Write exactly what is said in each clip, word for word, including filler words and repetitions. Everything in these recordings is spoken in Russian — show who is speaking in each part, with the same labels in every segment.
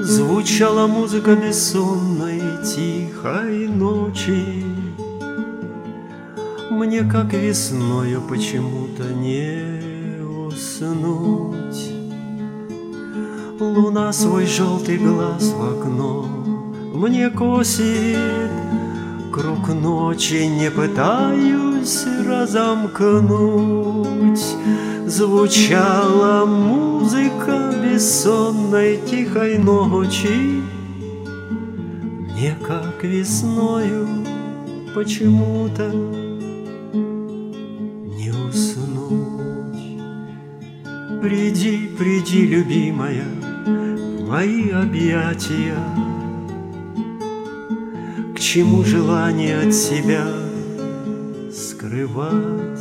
Speaker 1: Звучала музыка бессонной тихой ночи. Мне, как весною, почему-то не уснуть. Луна свой желтый глаз в окно мне косит. Круг ночи не пытаюсь разомкнуть. Звучала музыка бессонной тихой ночи. Мне, как весною, почему-то не уснуть. Приди, приди, любимая, в мои объятия. К чему желание от себя скрывать?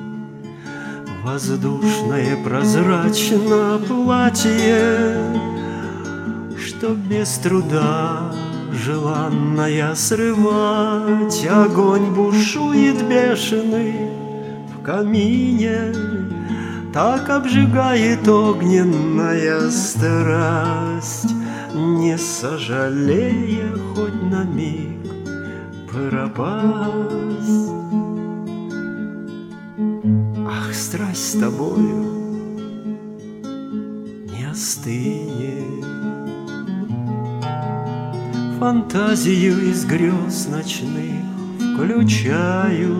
Speaker 1: Воздушное прозрачное платье, что без труда желанная срывать. Огонь бушует бешеный в камине, так обжигает огненная страсть, не сожалея хоть на миг пропасть. Ах, страсть с тобою не остынет. Фантазию из грез ночных включаю,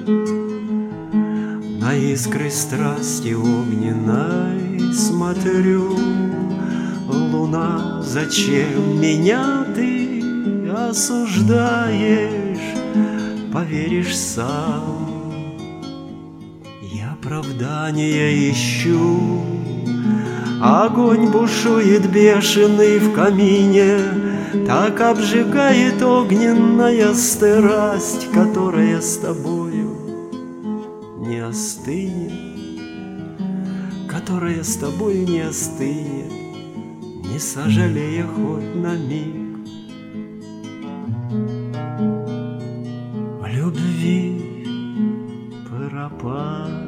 Speaker 1: на искры страсти огненной смотрю. Луна, зачем меня ты осуждаешь? Поверишь сам, я оправдания ищу. Огонь бушует бешеный в камине, так обжигает огненная страсть, которая с тобою не остынет, которая с тобою не остынет, не сожалея хоть на миг. В любви пропасть.